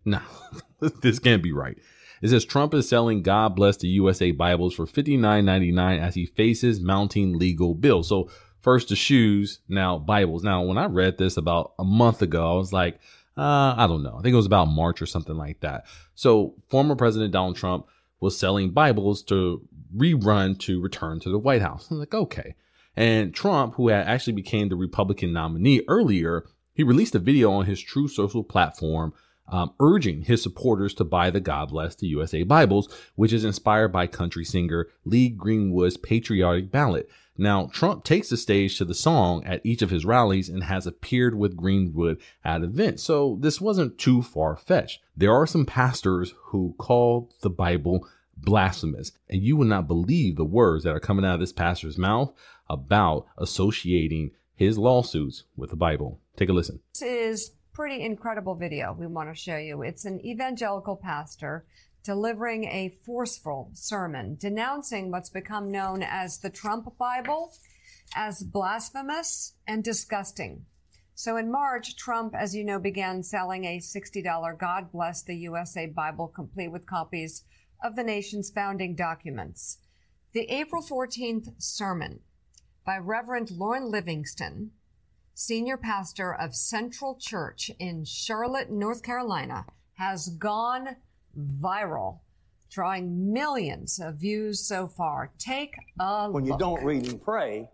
No, this can't be right. It says Trump is selling God Bless the USA Bibles for $59.99 as he faces mounting legal bills. So first the shoes, now Bibles. Now, when I read this about a month ago, I was like, I don't know. I think it was about March or something like that. So former President Donald Trump was selling Bibles to return to the White House. I'm like, okay. And Trump, who had actually became the Republican nominee earlier, he released a video on his Truth Social platform urging his supporters to buy the God Bless the USA Bibles, which is inspired by country singer Lee Greenwood's patriotic ballad. Now, Trump takes the stage to the song at each of his rallies and has appeared with Greenwood at events. So this wasn't too far-fetched. There are some pastors who call the Bible blasphemous, and you would not believe the words that are coming out of this pastor's mouth about associating his lawsuits with the Bible. Take a listen. This is pretty incredible video we want to show you. It's an evangelical pastor delivering a forceful sermon denouncing what's become known as the Trump Bible as blasphemous and disgusting. So in March, Trump, as you know, began selling a $60 God Bless the USA Bible complete with copies of the nation's founding documents. The April 14th sermon by Reverend Lauren Livingston, senior pastor of Central Church in Charlotte, North Carolina, has gone viral, drawing millions of views so far. Take a look. When you don't read and pray,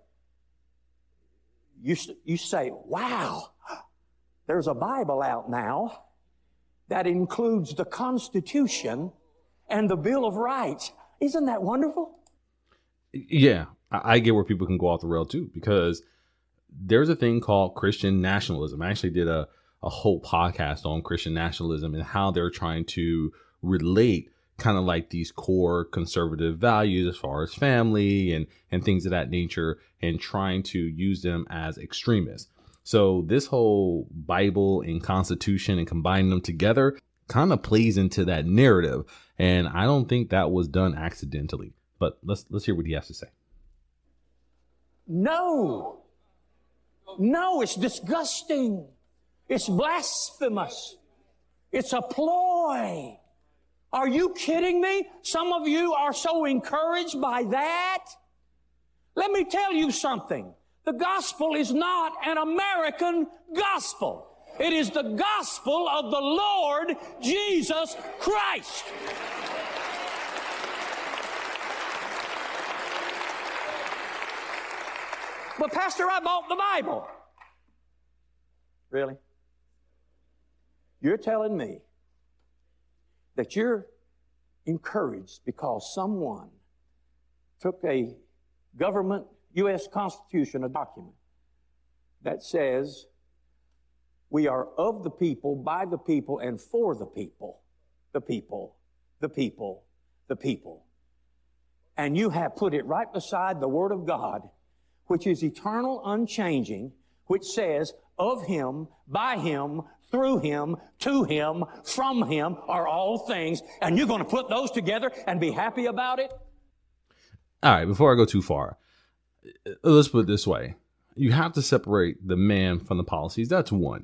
you say, wow, there's a Bible out now that includes the Constitution and the Bill of Rights. Isn't that wonderful? Yeah, I get where people can go off the rail too, because there's a thing called Christian nationalism. I actually did a whole podcast on Christian nationalism and how they're trying to relate kind of like these core conservative values as far as family and things of that nature, and trying to use them as extremists. So this whole Bible and Constitution and combining them together kind of plays into that narrative. And I don't think that was done accidentally. But let's hear what he has to say. No, it's disgusting. It's blasphemous. It's a ploy. Are you kidding me? Some of you are so encouraged by that. Let me tell you something. The gospel is not an American gospel. It is the gospel of the Lord Jesus Christ. But Pastor, I bought the Bible. Really? You're telling me that you're encouraged because someone took a government U.S. Constitution, a document that says we are of the people, by the people, and for the people. The people, the people, the people. And you have put it right beside the Word of God, which is eternal, unchanging, which says, of Him, by Him, through Him, to Him, from Him are all things. And you're going to put those together and be happy about it? All right, before I go too far, let's put it this way. You have to separate the man from the policies. That's one.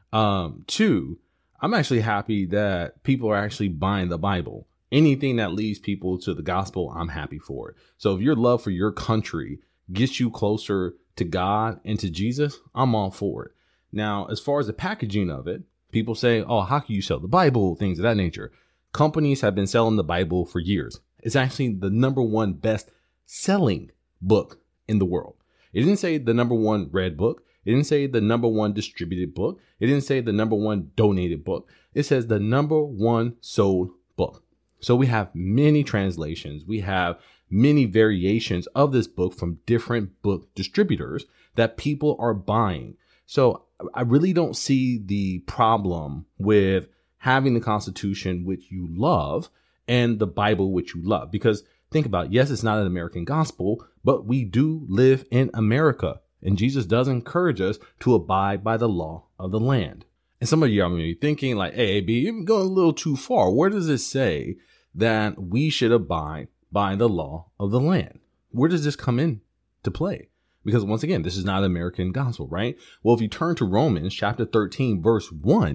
Two, I'm actually happy that people are actually buying the Bible. Anything that leads people to the gospel, I'm happy for it. So if your love for your country gets you closer to God and to Jesus, I'm all for it. Now, as far as the packaging of it, people say, oh, how can you sell the Bible? Things of that nature. Companies have been selling the Bible for years. It's actually the number one best selling book in the world. It didn't say the number one read book. It didn't say the number one distributed book. It didn't say the number one donated book. It says the number one sold book. So we have many translations. We have many variations of this book from different book distributors that people are buying. So I really don't see the problem with having the Constitution, which you love, and the Bible, which you love. Because think about it. Yes, it's not an American gospel, but we do live in America. And Jesus does encourage us to abide by the law of the land. And some of you are maybe thinking like, hey, AB, you're going a little too far. Where does it say that we should abide by the law of the land? Where does this come in to play? Because once again, this is not American gospel, right? Well, if you turn to Romans chapter 13, verse 1,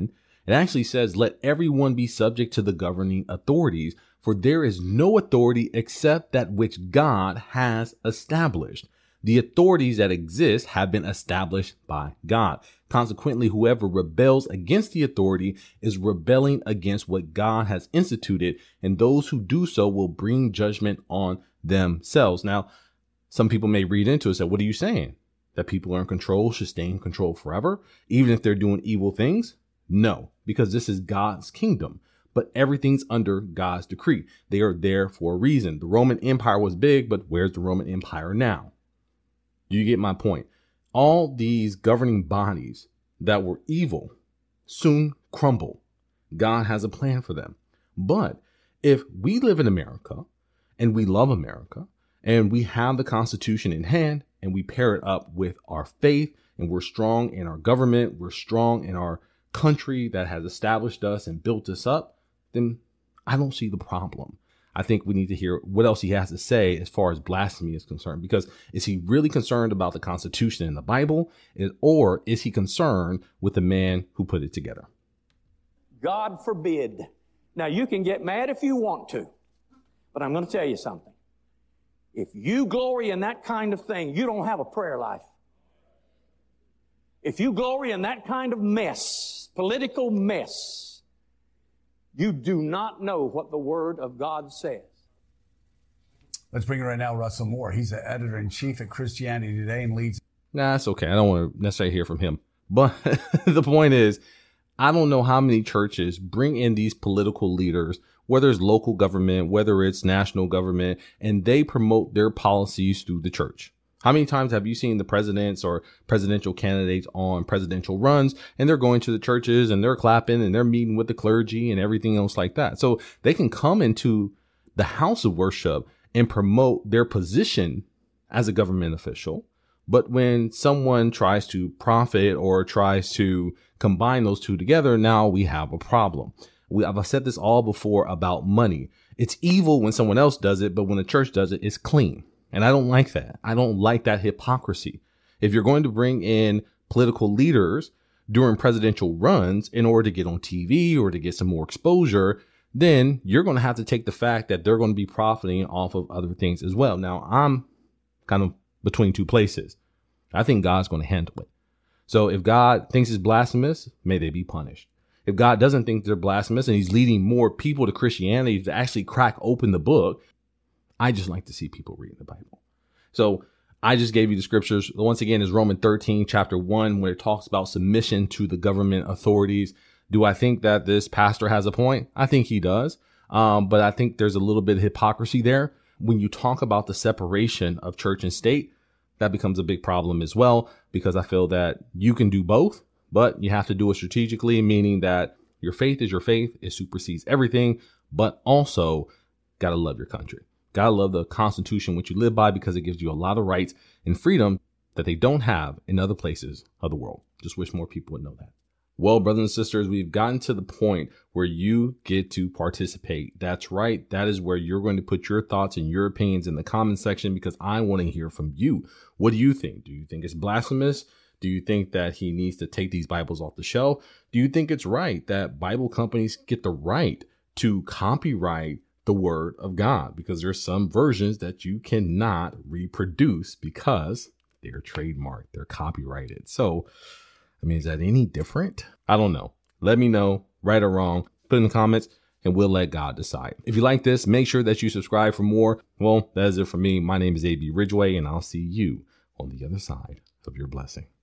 It actually says, let everyone be subject to the governing authorities, for there is no authority except that which God has established. The authorities that exist have been established by God. Consequently, whoever rebels against the authority is rebelling against what God has instituted, and those who do so will bring judgment on themselves. Now, some people may read into it and say, what are you saying? That people are in control should stay in control forever, even if they're doing evil things? No, because this is God's kingdom, but everything's under God's decree. They are there for a reason. The Roman Empire was big, but where's the Roman Empire now? You get my point. All these governing bodies that were evil soon crumble. God has a plan for them. But if we live in America and we love America and we have the Constitution in hand and we pair it up with our faith and we're strong in our government, we're strong in our country that has established us and built us up, then I don't see the problem. I think we need to hear what else he has to say as far as blasphemy is concerned, because is he really concerned about the Constitution and the Bible, or is he concerned with the man who put it together? God forbid. Now, you can get mad if you want to, but I'm going to tell you something. If you glory in that kind of thing, you don't have a prayer life. If you glory in that kind of mess, political mess, you do not know what the Word of God says. Let's bring it right now, Russell Moore. He's the editor-in-chief at Christianity Today and leads. Nah, that's okay. I don't want to necessarily hear from him. But the point is, I don't know how many churches bring in these political leaders, whether it's local government, whether it's national government, and they promote their policies through the church. How many times have you seen the presidents or presidential candidates on presidential runs and they're going to the churches and they're clapping and they're meeting with the clergy and everything else like that? So they can come into the house of worship and promote their position as a government official. But when someone tries to profit or tries to combine those two together, now we have a problem. I've said this all before about money. It's evil when someone else does it, but when the church does it, it's clean. And I don't like that. I don't like that hypocrisy. If you're going to bring in political leaders during presidential runs in order to get on TV or to get some more exposure, then you're going to have to take the fact that they're going to be profiting off of other things as well. Now, I'm kind of between two places. I think God's going to handle it. So if God thinks it's blasphemous, may they be punished. If God doesn't think they're blasphemous and he's leading more people to Christianity to actually crack open the book, I just like to see people reading the Bible. So I just gave you the scriptures. Once again, is Romans 13, chapter 1, where it talks about submission to the government authorities. Do I think that this pastor has a point? I think he does. But I think there's a little bit of hypocrisy there. When you talk about the separation of church and state, that becomes a big problem as well, because I feel that you can do both, but you have to do it strategically, meaning that your faith is your faith. It supersedes everything, but also got to love your country. Gotta love the Constitution, which you live by, because it gives you a lot of rights and freedom that they don't have in other places of the world. Just wish more people would know that. Well, brothers and sisters, we've gotten to the point where you get to participate. That's right. That is where you're going to put your thoughts and your opinions in the comment section, because I want to hear from you. What do you think? Do you think it's blasphemous? Do you think that he needs to take these Bibles off the shelf? Do you think it's right that Bible companies get the right to copyright the Word of God? Because there's some versions that you cannot reproduce because they're trademarked, they're copyrighted. So, I mean, is that any different? I don't know. Let me know, right or wrong. Put in the comments and we'll let God decide. If you like this, make sure that you subscribe for more. Well, that is it for me. My name is A.B. Ridgway, and I'll see you on the other side of your blessing.